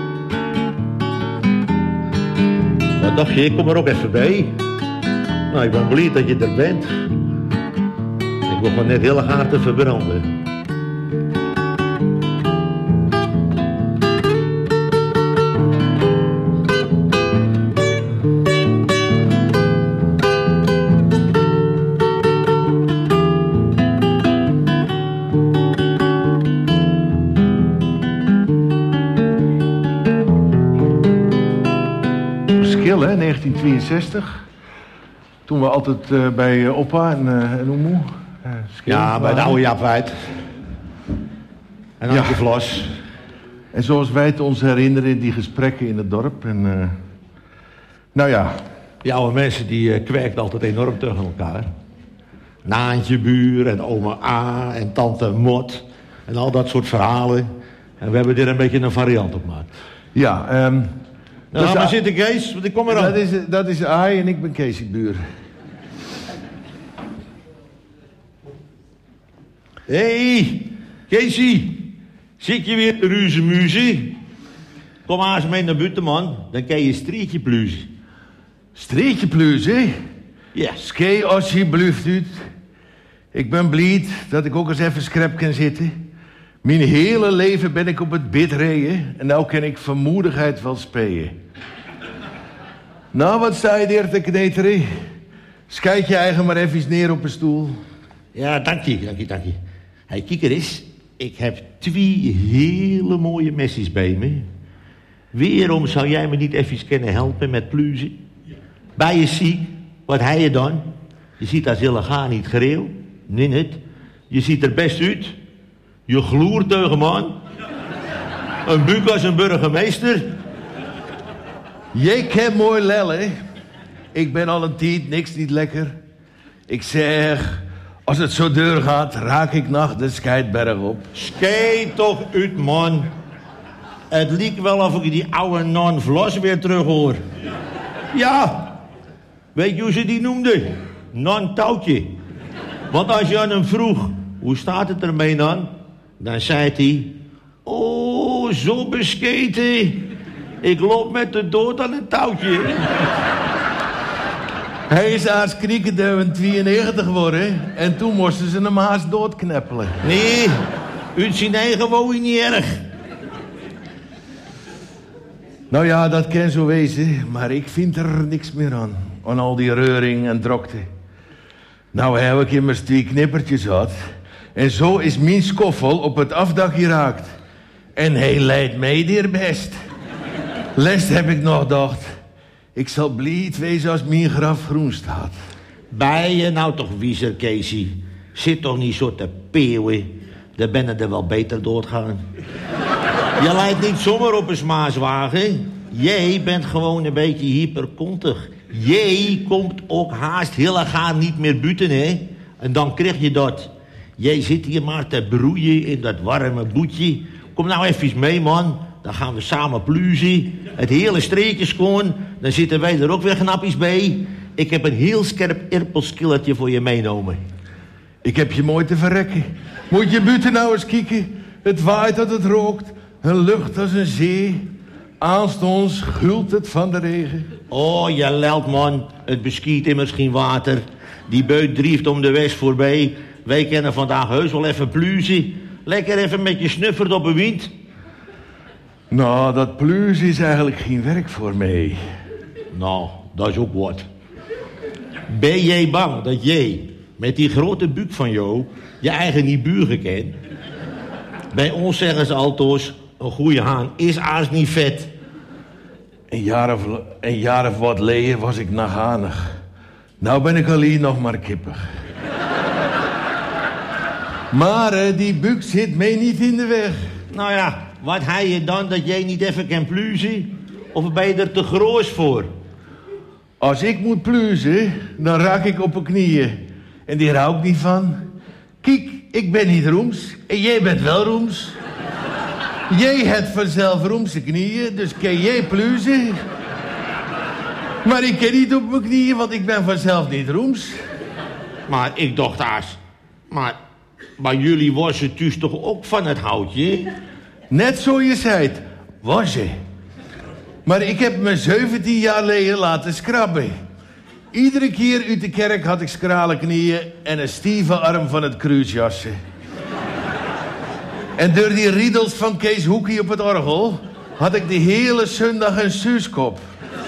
Wat dacht je, ik kom er ook even bij. Nou, ik ben blij dat je er bent. Ik begon net heel hard te verbranden. Skil, hè, 1962. Toen we altijd bij opa en oemoe. Ja, bij de oude Jaap Wijd. En Antje Vlos. En zoals wij het ons herinneren, die gesprekken in het dorp. En, nou ja. Die oude mensen die kwerkten altijd enorm tegen elkaar. Naantje buur en oma A en tante Mot. En al dat soort verhalen. En we hebben er een beetje een variant op gemaakt. Ja, nou, ga maar zitten, Kees, want ik kom eraan. Dat is Aai en ik ben Keesie buur. Hé, Keesie. Zit je weer te ruzemuzie? Kom maar eens mee naar buiten, man. Dan kan je een streetje pluizen. Streetje pluizen? Ja. Skee alsjeblieft uit. Ik ben blij dat ik ook eens even scrap kan zitten. Mijn hele leven ben ik op het bid rijden. En nou kan ik vermoedigheid wel spelen. Nou, wat sta je daar te kneteren? Schijt je eigen maar even neer op een stoel. Ja, dank je. Hey, kijk er eens. Ik heb 2 hele mooie messies bij me. Waarom zou jij me niet even kunnen helpen met pluizen? Ben je ziek? Wat heb je dan? Je ziet als illegaal niet gereel. Nee, niet. Je ziet er best uit. Je gloert tegen man. Een buik als een burgemeester. Jij kent mooi lellen. Ik ben al een tijd niks niet lekker. Ik zeg, als het zo deur gaat, raak ik nog de Scheidberg op. Skei toch uit, man. Het liep wel of ik die oude non Vlos weer terug hoor. Ja. Weet je hoe ze die noemde? Non Touwtje. Want als je aan hem vroeg, hoe staat het ermee dan? Dan zei hij, oh, zo bescheten. Ik loop met de dood aan een touwtje. Hij is haast kriekende 92 geworden. En toen moesten ze hem haast doodkneppelen. Nee, uit zijn eigen woon je niet erg. Nou ja, dat kan zo wezen. Maar ik vind er niks meer aan. Aan al die reuring en drokte. Nou heb ik immers 2 knippertjes gehad. En zo is mijn skoffel op het afdak geraakt. En hij leidt mij hier best. Lest heb ik nog gedacht. Ik zal blij wezen als mijn graf groen staat. Ben je nou toch wiezer, Casey? Zit toch niet zo te peeuwen. Dan ben je er wel beter doodgaan. Je lijkt niet zomaar op een smaaswagen. Jij bent gewoon een beetje hyperkontig. Jij komt ook haast helemaal niet meer buiten, hè? En dan krijg je dat. Jij zit hier maar te broeien in dat warme boetje. Kom nou even mee, man. Dan gaan we samen pluizen. Het hele streekje schoon. Dan zitten wij er ook weer knapjes bij. Ik heb een heel scherp erpelskilletje voor je meenomen. Ik heb je mooi te verrekken. Moet je buiten nou eens kijken. Het waait dat het rookt. Een lucht als een zee. Aanstonds gult het van de regen. Oh, je lelt, man. Het beskiet immers geen water. Die beut drieft om de west voorbij. Wij kunnen vandaag heus wel even pluizen. Lekker even met je snuffert op de wind. Nou, dat pluizen is eigenlijk geen werk voor mij. Nou, dat is ook wat. Ben jij bang dat jij met die grote buik van jou je eigen niet buren kent? Bij ons zeggen ze altoos, een goede haan is aas niet vet. Een jaar of wat geleden was ik naganig. Nou ben ik alleen nog maar kippig. Maar die buik zit mij niet in de weg. Nou ja, wat heb je dan dat jij niet even kan pluizen? Of ben je er te groos voor? Als ik moet pluizen, dan raak ik op mijn knieën. En die hou ik niet van. Kijk, ik ben niet roems. En jij bent wel roems. Jij hebt vanzelf roemse knieën, dus kan jij pluizen. Maar ik kan niet op mijn knieën, want ik ben vanzelf niet roems. Maar ik dacht haast. Maar jullie wassen thuis toch ook van het houtje? Net zo je zei het, wassen. Maar ik heb me 17 jaar geleden laten scrabben. Iedere keer uit de kerk had ik schrale knieën en een stieve arm van het kruisjassen. En door die riedels van Kees Hoekie op het orgel had ik de hele zondag een suuskop.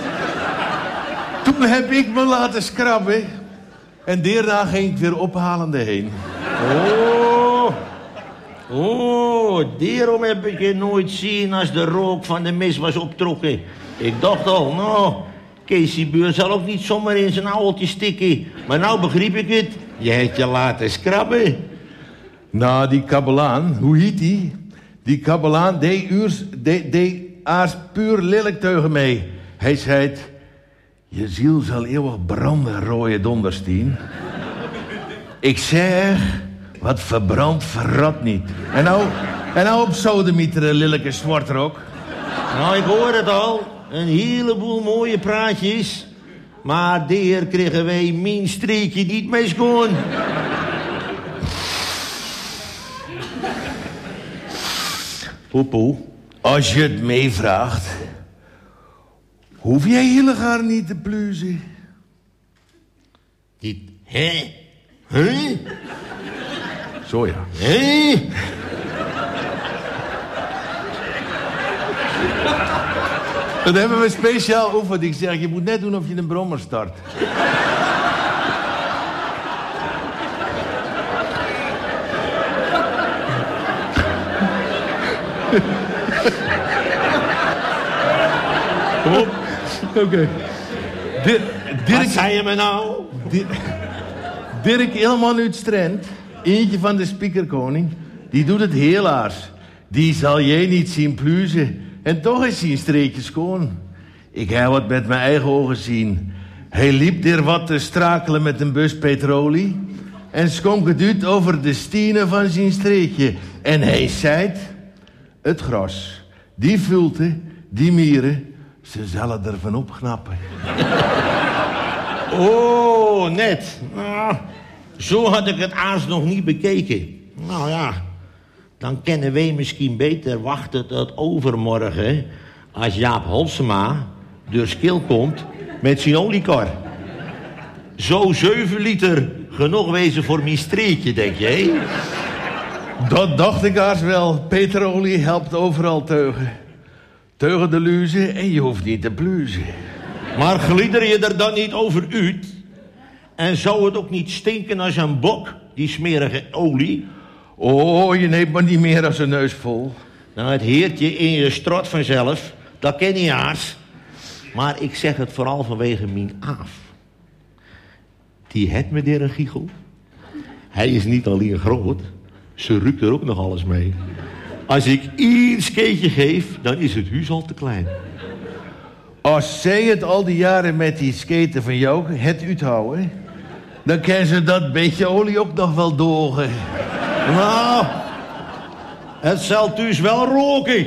Toen heb ik me laten scrabben en daarna ging ik weer ophalende heen. Daarom heb ik je nooit zien als de rook van de mis was optrokken. Ik dacht al, nou, Keesie Buur zal ook niet zomaar in zijn ouweltje stikken. Maar nou begreep ik het, je hebt je laten scrabben. Nou, die kabelaan, hoe heet die? Die kabelaan, die aars puur lelijk tegen mij. Hij zei, je ziel zal eeuwig branden, rode donderstien. Ik zeg, wat verbrandt, verrat niet. En nou op sodemietere lelijke zwartrok. Nou, ik hoor het al. Een heleboel mooie praatjes. Maar daar kregen wij mijn streekje niet mee schoon. Poepoe, als je het meevraagt, hoef jij Hillegaar niet te pluizen. Niet, hè? Huh? Zo ja. Hé? Dat hebben we speciaal oefend. Ik zeg, je moet net doen of je een brommer start. Kom op. Oké. Wat zei je me nou? Dirk Ilman uit Strand, eentje van de Spiekerkoning, die doet het heel aars. Die zal jij niet zien pluizen. En toch is hij een streekje schoon. Ik heb wat met mijn eigen ogen zien. Hij liep er wat te strakelen met een bus petrolie en schonk het uit over de stenen van zijn streekje. En hij zei, het gras, die vulte, die mieren, ze zullen ervan opknappen. Oh, net. Nou, zo had ik het aars nog niet bekeken. Nou ja, dan kunnen wij misschien beter wachten tot overmorgen, als Jaap Halsema door Skil komt met zijn oliekar. Zo 7 liter genoeg wezen voor mijn streetje, denk jij? Dat dacht ik aars wel. Petrolie helpt overal teugen. Teugen de luze en je hoeft niet te pluizen. Maar glieder je er dan niet over uit? En zou het ook niet stinken als een bok, die smerige olie? Oh, je neemt maar niet meer als een neus vol. Nou, het heertje in je strot vanzelf, dat ken je aars. Maar ik zeg het vooral vanwege mijn Aaf. Die het me der een giegel. Hij is niet alleen groot, ze ruikt er ook nog alles mee. Als ik één skeetje geef, dan is het huis al te klein. Als zij het al die jaren met die sketen van jou het uithouden, dan kan ze dat beetje olie ook nog wel dogen. Nou, het zal dus wel roken.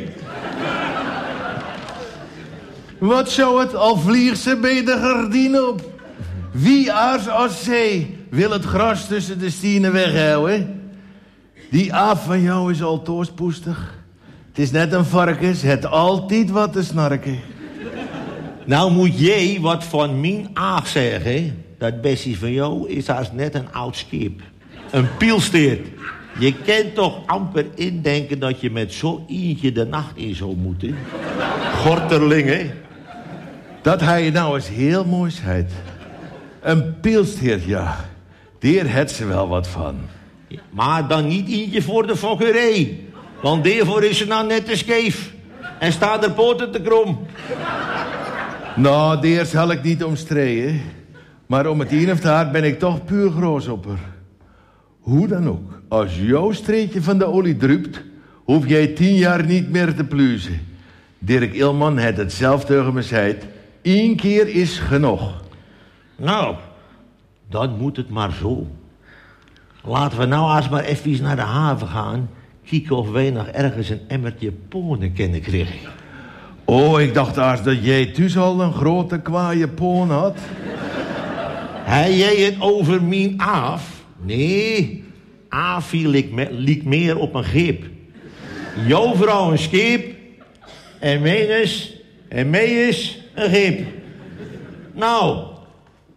Wat zou het, al vliegt ze bij de gardine op? Wie aars als zij wil het gras tussen de stenen weghouden? Die Aaf van jou is al toospoestig. Het is net een varkens, het altijd wat te snarken. Nou moet jij wat van mijn Aaf zeggen. Dat Bessie van jou is als net een oud schip. Een pielsteert. Je kent toch amper indenken dat je met zo eentje de nacht in zou moeten. Gorterling, hè? Dat hij nou eens heel mooi zei. Een pielsteert, ja. Daar het ze wel wat van. Maar dan niet eentje voor de fokkerij. Want daarvoor is ze nou net te scheef. En staan er poten te krom. Nou, daar zal ik niet om strijden. Maar om het een of het haar ben ik toch puur groos op haar. Hoe dan ook, als jouw streetje van de olie drupt, hoef jij 10 jaar niet meer te pluizen. Dirk Ilman had het zelf tegen me zei. 1 keer is genoeg. Nou, dan moet het maar zo. Laten we nou eens maar even naar de haven gaan. Kijken of wij nog ergens een emmertje ponen kunnen krijgen. Oh, ik dacht eerst dat jij thuis al een grote kwaaie poon had. Hij jij het over mijn Aaf? Nee, Aafie liep meer op een geep. Jouw vrouw een scheep en mij is een geep. Nou,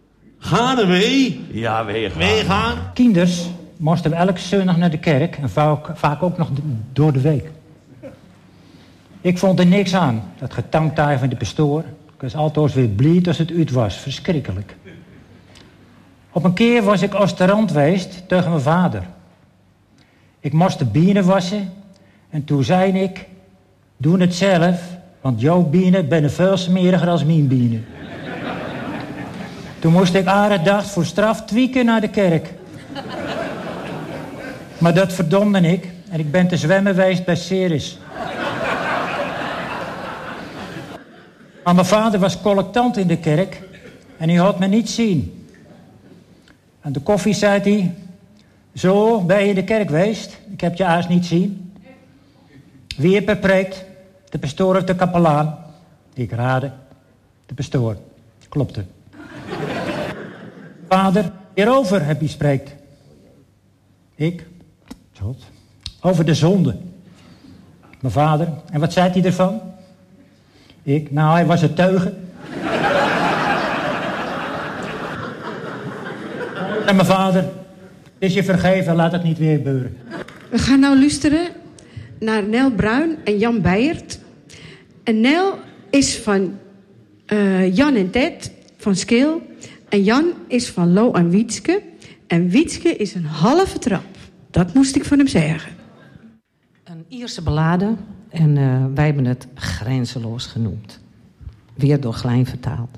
Gaan er mee? Ja, wij gaan. Meegaan? Kinders moesten we elke zondag naar de kerk en vaak ook nog door de week. Ik vond er niks aan, dat getangtaai van de pastoor. Ik was altijd weer blij als het uit was, verschrikkelijk. Op een keer was ik als terrant geweest tegen mijn vader. Ik moest de bienen wassen en toen zei ik, doe het zelf, want jouw bienen zijn veel smeriger dan mijn bienen. Toen moest ik aardig voor straf 2 keer naar de kerk. Maar dat verdomde ik en ik ben te zwemmen geweest bij Ceres. Maar mijn vader was collectant in de kerk en hij had me niet zien. Aan de koffie zei hij, zo, ben je in de kerk geweest? Ik heb je haast niet zien. Wie heeft bepreekt? De pastoor of de kapelaan? Ik raadde, de pastoor. Klopte. Vader, hierover heb je spreekt. Ik? Zot. Over de zonde. Mijn vader, en wat zei hij ervan? Ik? Nou, hij was het teugen. En mijn vader, het is je vergeven, laat het niet weer gebeuren. We gaan nou luisteren naar Nel Bruin en Jan Beijert. En Nel is van Jan en Ted van Skil. En Jan is van Lo en Wietske. En Wietske is een halve trap. Dat moest ik van hem zeggen. Een Ierse ballade. En wij hebben het Grenzeloos genoemd. Weer door Glijn vertaald.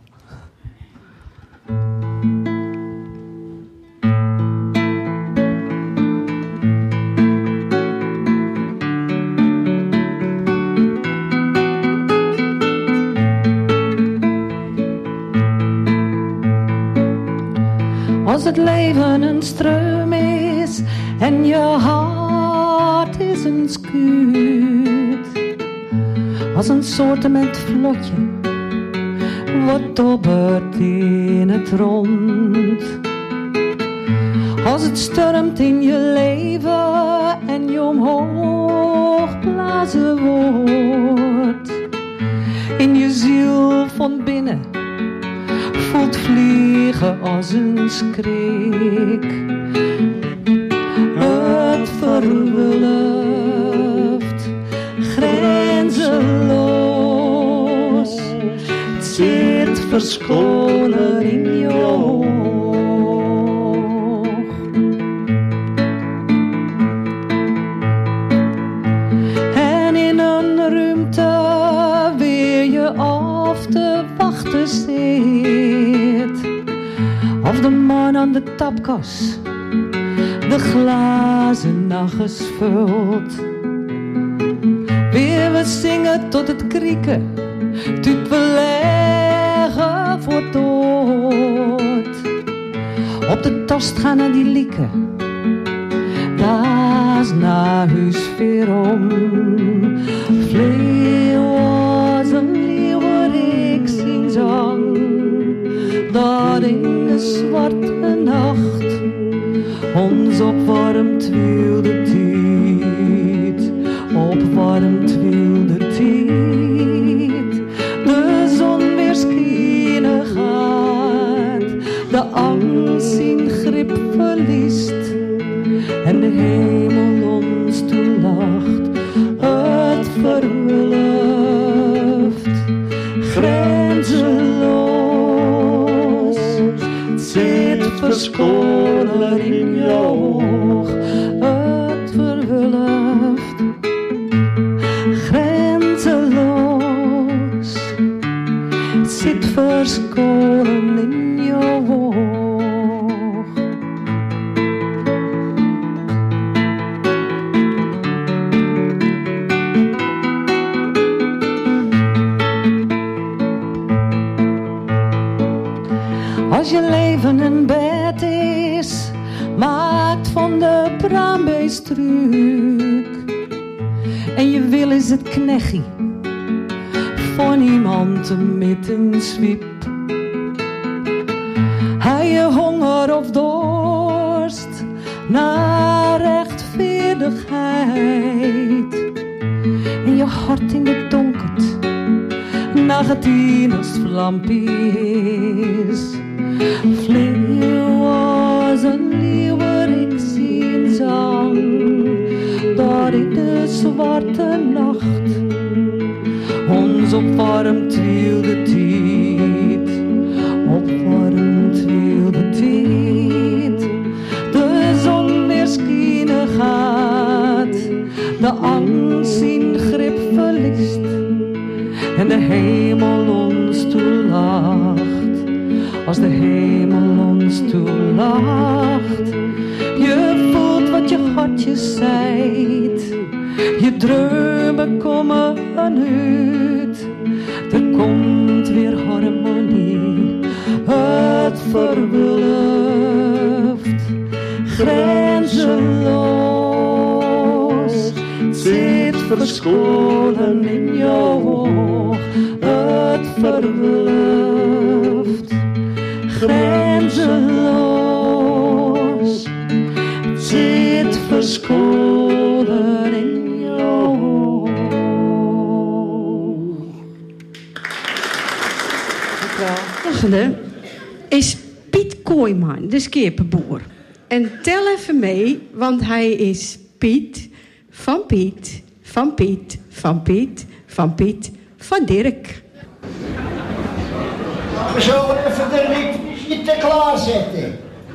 Als het leven een stroom is en je hart is een schuut. Als een soortement vlotje wat dobbert in het rond. Als het stormt in je leven en je omhoog blazen wordt. In je ziel van binnen voelt vliegen als een skrik. Het verwulft grenzeloos. Het zit verscholen in je oog. En in een ruimte weer je af te wachten zit. Of de man aan de tapkas de glazen nog eens vult. Weer we zingen tot het krieken, tot we leggen voor dood. Op de tost gaan naar die lieken, daar is naar huis weer om. Vleeuw was een leeuwerik zing zang, dat in de zwarte nacht ons opwarmt wilde tijd, opwarmt wilde tijd. De zon weer schijnen gaat, de angst zijn grip verliest en de hemel ons toelacht. Het verwulft grenzeloos, het zit verscholen in je oog. Het verwulft grenzeloos, het zit verscholen in je oog. Als je leven een bed is, maakt van de braambeest truc. En je wil is het knechtje van iemand met een zwiep. Hij je honger of dorst naar rechtvaardigheid. En je hart in de donkert, naar het in als vlampjes. Vleeuw zwarte nacht ons opwarmt wilde tijd, opwarmt wilde tijd. De zon weer schijnen gaat, de angst in grip verliest en de hemel ons toelacht. Als de hemel ons toelacht, je voelt wat je hartje zijt, je dromen komen uit, er komt weer harmonie, het verwulft grenzeloos, het zit verscholen in jouw oog, het verwulft grenzeloos, het zit verscholen in jou. Volgende is Piet Kooijman, de skipperboer. En tel even mee, want hij is Piet van Piet, van Piet, van Piet, van Piet, van Dirk. We zullen even de requisieten klaarzetten.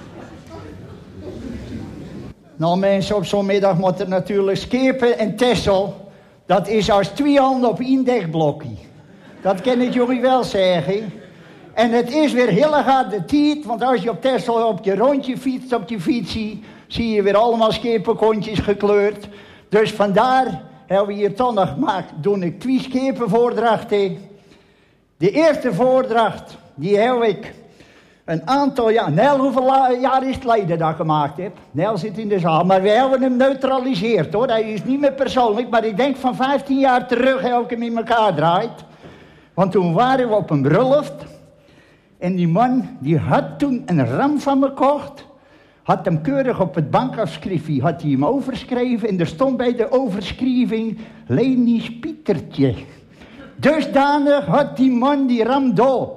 Nou mensen, op zo'n middag moet er natuurlijk Skepen en Texel. Dat is als 2 handen op 1 dekblokje. Dat kan ik jullie wel zeggen. En het is weer heel erg de tijd, want als je op Texel op je rondje fietst op je fietsie, zie je weer allemaal schepenkontjes gekleurd. Dus vandaar hebben we hier toch nog gemaakt, doe ik 2 schepenvoordrachten. De eerste voordracht, die heb ik een aantal jaar... Nel, hoeveel jaar is het geleden dat ik gemaakt heb? Nel zit in de zaal, maar we hebben hem neutraliseerd hoor. Hij is niet meer persoonlijk, maar ik denk van 15 jaar terug heb ik hem in elkaar draait. Want toen waren we op een bruiloft. En die man, die had toen een ram van me gekocht. Had hem keurig op het bankafschriftje, had hij hem overschreven. En er stond bij de overschrijving, Lenisch Pietertje. Dusdanig had die man die ram dood.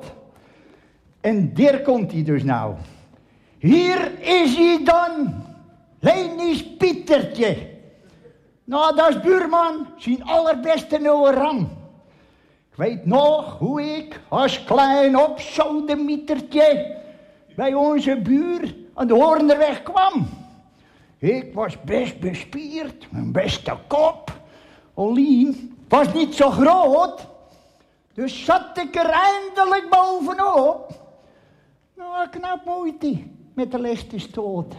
En daar komt hij dus nou. Hier is hij dan, Lenisch Pietertje. Nou, dat is buurman, zijn allerbeste nieuwe ram. Ik weet nog hoe ik als klein opsodemietertje bij onze buur aan de Hoornerweg kwam. Ik was best bespierd, mijn beste kop. Olien was niet zo groot, dus zat ik er eindelijk bovenop. Nou, knap moeite met de leste stoot.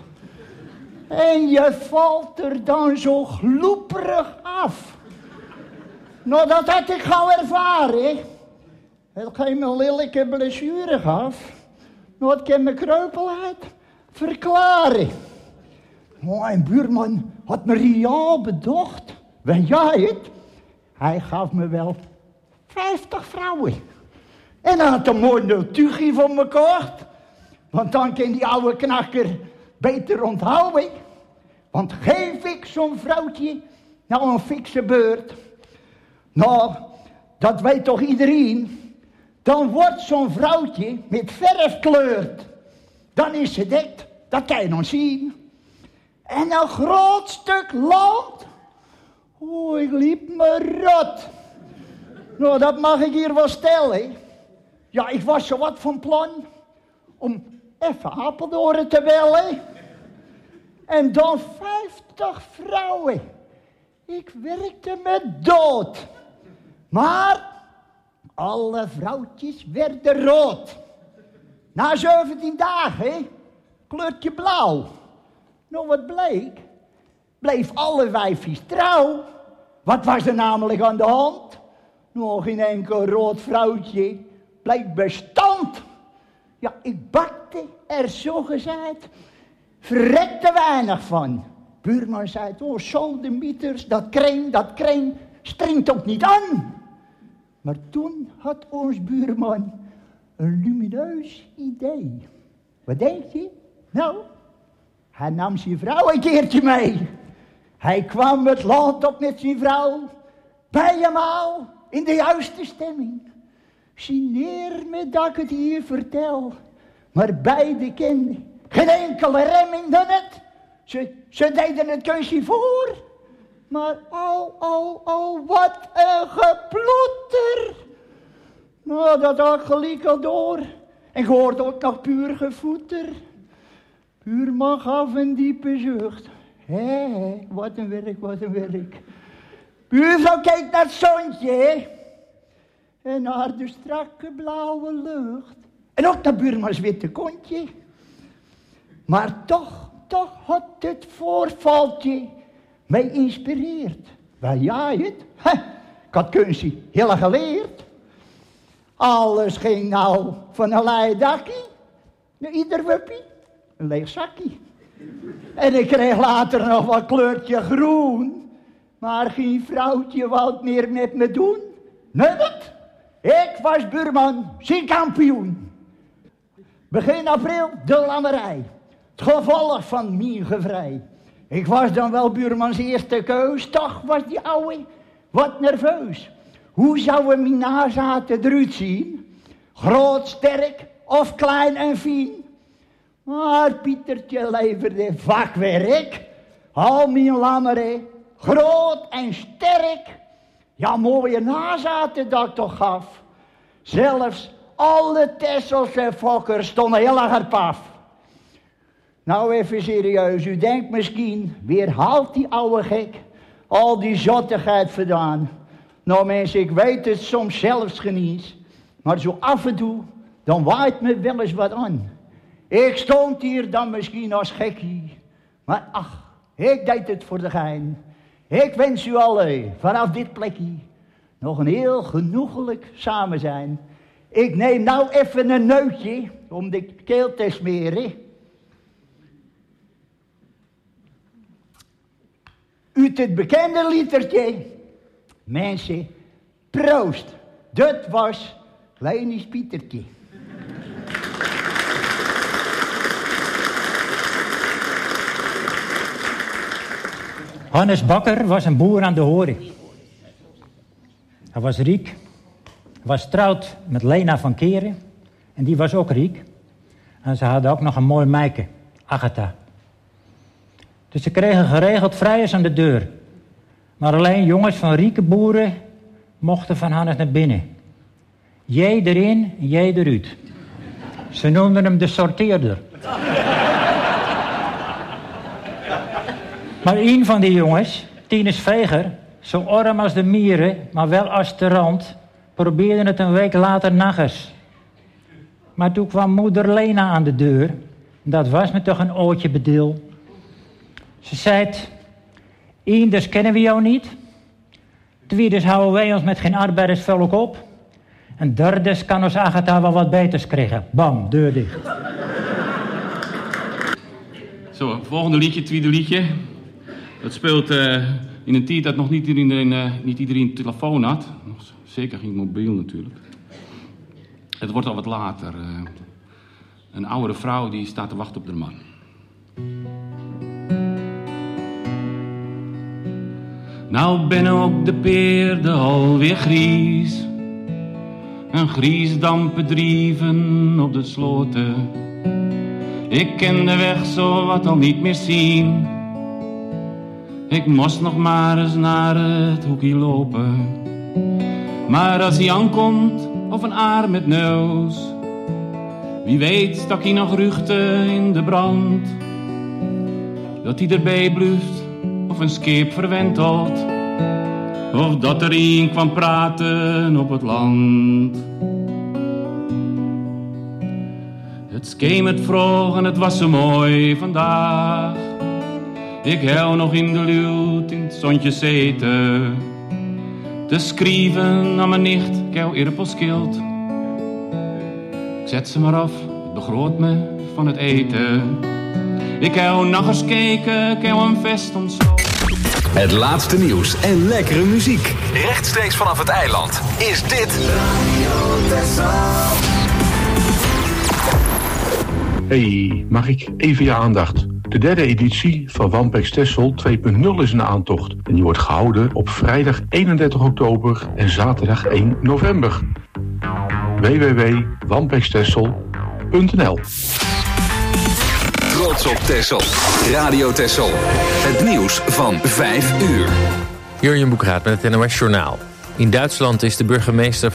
En je valt er dan zo gloeperig af. Nou, dat had ik gauw ervaren. Het geeft me een lelijke blessure gaf. Nou, dat kan mijn kreupelheid verklaren. Nou, een buurman had me riaal bedacht. Weet jij het? Hij gaf me wel 50 vrouwen. En hij had een mooi notugie van me gekocht. Want dan kan die oude knakker beter onthouden. Want geef ik zo'n vrouwtje nou een fikse beurt. Nou, dat weet toch iedereen. Dan wordt zo'n vrouwtje met verf kleurd. Dan is ze dekt, dat kan je nog zien. En een groot stuk land. Oh, ik liep me rot. Nou, dat mag ik hier wel stellen. Ja, ik was zo wat van plan om even Apeldoorn te bellen. En dan 50 vrouwen. Ik werkte me dood. Maar alle vrouwtjes werden rood. Na 17 dagen kleurtje blauw. Nou, wat bleek? Bleef alle wijfjes trouw. Wat was er namelijk aan de hand? Nog geen enkel rood vrouwtje bleek bestand. Ja, ik bakte er zogezegd verrekte weinig van. Buurman zei, oh, sodemieters, dat kreng, stringt ook niet aan. Maar toen had ons buurman een lumineus idee. Wat denk je? Nou, hij nam zijn vrouw een keertje mee. Hij kwam het land op met zijn vrouw, bij hem al, in de juiste stemming. Signeer me dat ik het hier vertel, maar beide kenden geen enkele remming dan het. Ze deden het kunstje voor Maar wat een geploeter. Nou, dat had ik gelijk al door. En ik hoorde ook nog puur gevoeter. Buurman gaf een diepe zucht. Hé, wat een werk. Buurvrouw kijkt naar het zonnetje, hè. En naar de strakke blauwe lucht. En ook naar buurmans witte kontje. Maar toch had het voorvaltje mij inspireerd. Waar jij het? Ik had kunstje heel geleerd. Alles ging nou van een leien dakkie naar ieder wuppie een leeg zakkie. En ik kreeg later nog wat kleurtje groen. Maar geen vrouwtje wou het meer met me doen. Nee, wat? Ik was buurman, zie kampioen. Begin april de lammerij. Het gevolg van mijn gevrij. Ik was dan wel buurmans eerste keus. Toch was die ouwe wat nerveus. Hoe zouden mijn nazaten eruit zien? Groot, sterk of klein en fijn? Maar Pietertje leverde vakwerk. Al mijn lammeren, groot en sterk. Ja, mooie nazaten dat ik toch gaf. Zelfs alle Tesselse fokkers stonden heel erg paf. Nou even serieus, u denkt misschien, weer haalt die oude gek al die zottigheid vandaan. Nou mensen, ik weet het soms zelfs geniet, maar zo af en toe, dan waait me wel eens wat aan. Ik stond hier dan misschien als gekkie, maar ach, ik deed het voor de gein. Ik wens u allen vanaf dit plekje nog een heel genoegelijk samen zijn. Ik neem nou even een neutje om de keel te smeren. Uit het bekende litertje. Mensen, proost. Dat was Kleinies Pietertje. Hannes Bakker was een boer aan de Horen. Hij was riek. Hij was getrouwd met Lena van Keren. En die was ook riek. En ze hadden ook nog een mooi meike, Agatha. Dus ze kregen geregeld vrijers aan de deur. Maar alleen jongens van rieke boeren mochten van Hannes naar binnen. Jij erin en jij eruit. Ze noemden hem de sorteerder. Maar een van die jongens, Tinus Veger, zo arm als de mieren, maar wel als de rand, probeerde het een week later nog eens. Maar toen kwam moeder Lena aan de deur. Dat was me toch een oortje bedil. Ze zei, eenders kennen we jou niet. Tweeders houden wij ons met geen arbeidersvolk op. En derdes kan ons Agatha wel wat beters krijgen. Bam, deur dicht. Zo, volgende liedje, tweede liedje. Dat speelt in een tijd dat nog niet iedereen een telefoon had. Zeker geen mobiel natuurlijk. Het wordt al wat later. Een oudere vrouw die staat te wachten op haar man. Nou ben ook de peerden alweer gries. Een griesdampen drieven op de sloten. Ik ken de weg zo wat al niet meer zien. Ik moest nog maar eens naar het hoekje lopen. Maar als hij aankomt, of een aar met neus, wie weet stak hij nog ruchten in de brand. Dat hij erbij blijft, of een scheep verwentelt, of dat er een kwam praten op het land. Het schemert vroeg en het was zo mooi vandaag. Ik hou nog in de luwt in het zonnetje zeten, te schrijven aan mijn nicht, ik hou eerpelskild. Ik zet ze maar af, het begroot me van het eten. Ik hou nog eens kijken, ik hou een vest ontsloten. Het laatste nieuws en lekkere muziek. Rechtstreeks vanaf het eiland is dit Radio Texel. Hey, mag ik even je aandacht? De derde editie van Wampex Texel 2.0 is in aantocht. En die wordt gehouden op vrijdag 31 oktober en zaterdag 1 november. www.wampextexel.nl trots op Texel. Radio Texel. Het nieuws van 5 uur. Jurjen Boekraat met het NOS Journaal. In Duitsland is de burgemeester